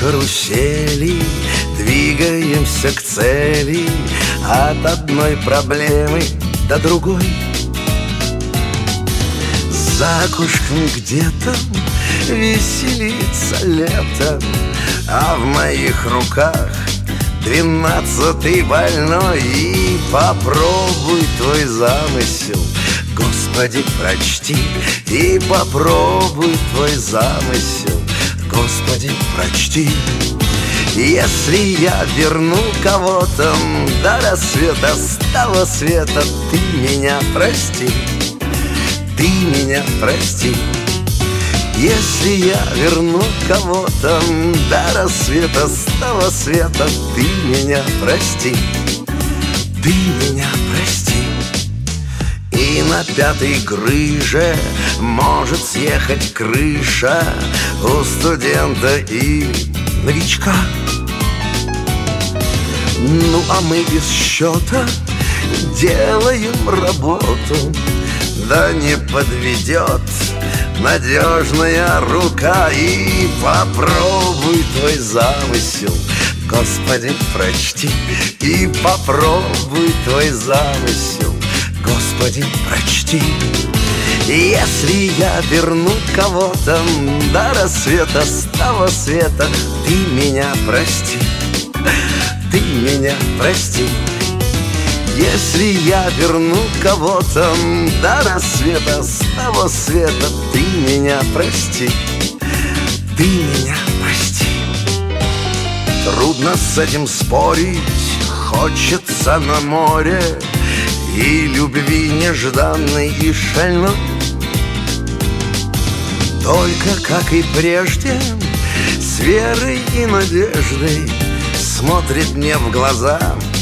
карусели двигаемся к цели, от одной проблемы до другой. За окошком где-то веселится лето, а в моих руках 12-й больной. И попробуй твой замысел, Господи, прочти. И попробуй твой замысел, Господи, прочти. Если я верну кого-то до рассвета, с того света, ты меня прости, ты меня прости. Если я верну кого-то до рассвета, с того света, ты меня прости, ты меня прости. И на 5-й грыже может съехать крыша у студента и новичка. Ну а мы без счета делаем работу, да не подведет надежная рука. И попробуй твой замысел, Господи, прочти. И попробуй твой замысел, Господи, прочти. Если я верну кого-то до рассвета, с того света, ты меня прости, ты меня прости. Если я верну кого-то до рассвета, с того света, ты меня прости, ты меня прости. Трудно с этим спорить, хочется на море и любви нежданной и шальной. Только, как и прежде, с верой и надеждой смотрит мне в глаза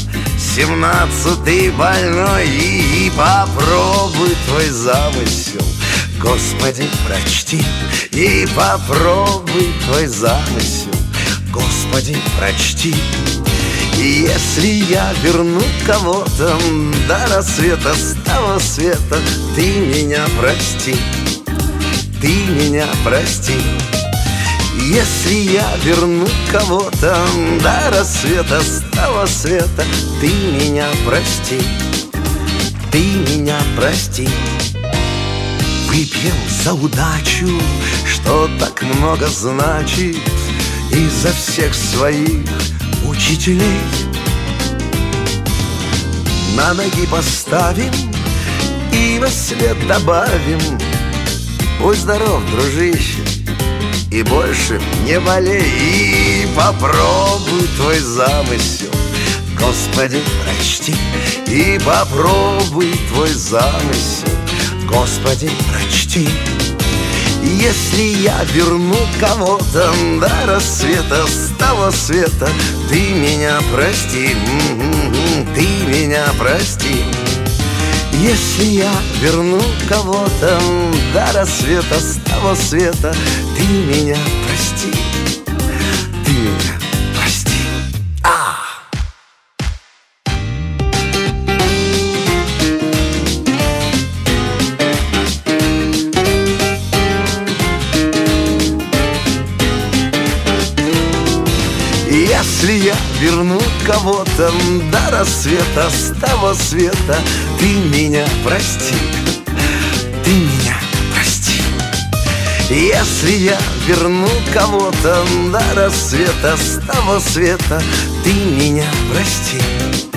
17-й больной. И попробуй твой замысел, Господи, прочти. И попробуй твой замысел, Господи, прочти. И если я верну кого-то до рассвета, с того света, ты меня прости, ты меня прости. Если я верну кого-то до рассвета, с того света, ты меня прости, ты меня прости. Выпьем за удачу, что так много значит, и за всех своих учителей. На ноги поставим и во свет добавим: будь здоров, дружище, и больше не болей. И попробуй твой замысел, Господи, прочти. И попробуй твой замысел, Господи, прочти. Если я верну кого-то до рассвета, с того света, ты меня прости, ты меня прости. Если я верну кого-то до рассвета, с того света, ты меня прости, ты меня прости. Если я верну кого-то до рассвета, с того света, ты меня прости, ты меня прости. Если я верну кого-то до рассвета, с того света, ты меня прости,